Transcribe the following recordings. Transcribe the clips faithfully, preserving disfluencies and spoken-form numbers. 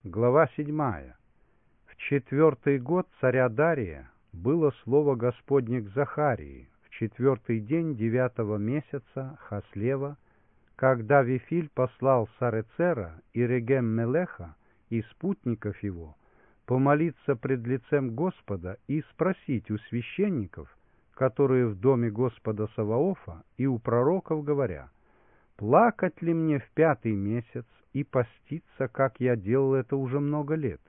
Глава седьмая. В четвертый год царя Дария было слово Господне к Захарии в четвертый день девятого месяца Хаслева, когда Вифиль послал Сарецера и Регем-Мелеха и спутников его помолиться пред лицем Господа и спросить у священников, которые в доме Господа Саваофа, и у пророков, говоря: «Плакать ли мне в пятый месяц и поститься, как я делал это уже много лет?»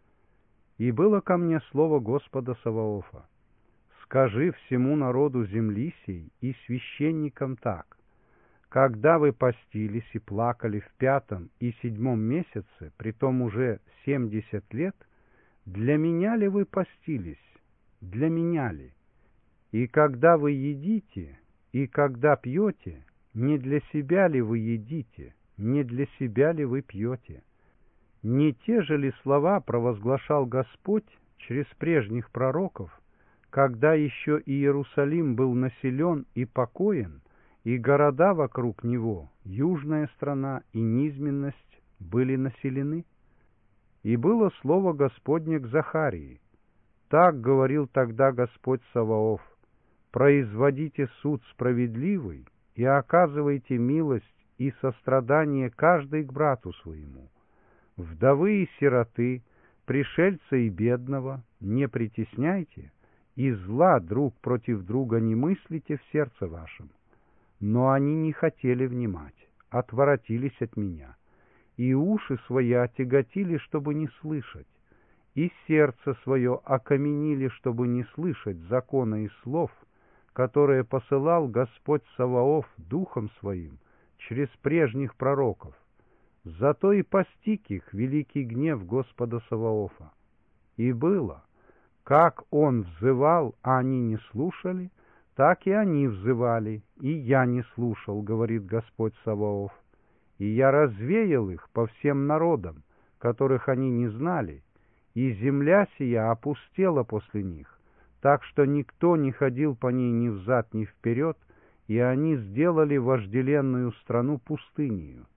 И было ко мне слово Господа Саваофа: «Скажи всему народу земли сей и священникам так: когда вы постились и плакали в пятом и седьмом месяце, притом уже семьдесят лет, для меня ли вы постились? Для меня ли? И когда вы едите, и когда пьете, не для себя ли вы едите, не для себя ли вы пьете? Не те же ли слова провозглашал Господь через прежних пророков, когда еще Иерусалим был населен и покоен, и города вокруг него, южная страна и низменность, были населены? И было слово Господне к Захарии: так говорил тогда Господь Саваоф: производите суд справедливый и оказывайте милость и сострадание каждый к брату своему. Вдовы и сироты, пришельца и бедного не притесняйте, и зла друг против друга не мыслите в сердце вашем». Но они не хотели внимать, отворотились от меня, и уши свои отяготили, чтобы не слышать, и сердце свое окаменили, чтобы не слышать закона и слов, которые посылал Господь Саваоф духом своим через прежних пророков. Зато и постиг их великий гнев Господа Саваофа. И было, как он взывал, а они не слушали, так и они взывали, и я не слушал, говорит Господь Саваоф. И я развеял их по всем народам, которых они не знали, и земля сия опустела после них, так что никто не ходил по ней ни взад, ни вперед, и они сделали вожделенную страну пустынею.